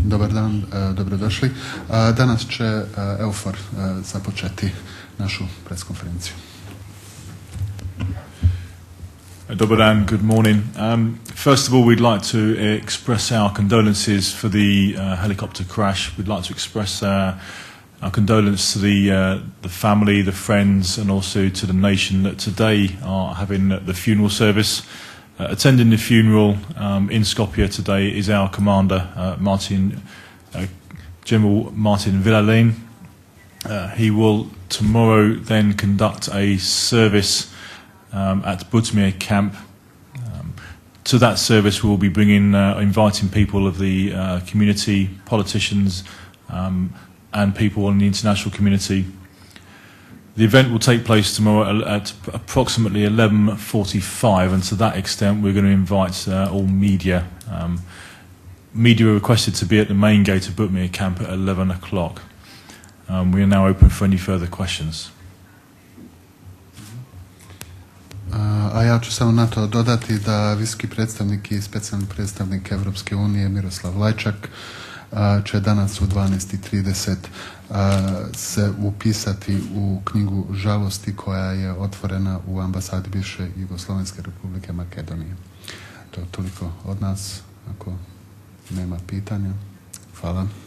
Dobar dan, dobrodošli. Danas će EUFOR započeti našu preskonferenciju. Dobar dan, good morning. First of all, we'd like to express our condolences for the helicopter crash. We'd like to express our condolence to the family, the friends, and also to the nation that today are having the funeral service. Attending the funeral in Skopje today is our commander, General Martin Villalane. He will tomorrow then conduct a service at Budzmir camp. To that service we'll be inviting people of the community, politicians and people in the international community. The event will take place tomorrow at approximately 11:45, and to that extent we're going to invite all media. Media are requested to be at the main gate of Budzmir camp at 11 o'clock. We are now open for any further questions. A ja ću samo na to dodati da visoki predstavnik i specijalni predstavnik Europske unije Miroslav Lajčak će danas u 12:30 se upisati u knjigu žalosti koja je otvorena u ambasadi bivše Jugoslovenske Republike Makedonije. To je toliko od nas. Ako nema pitanja, hvala.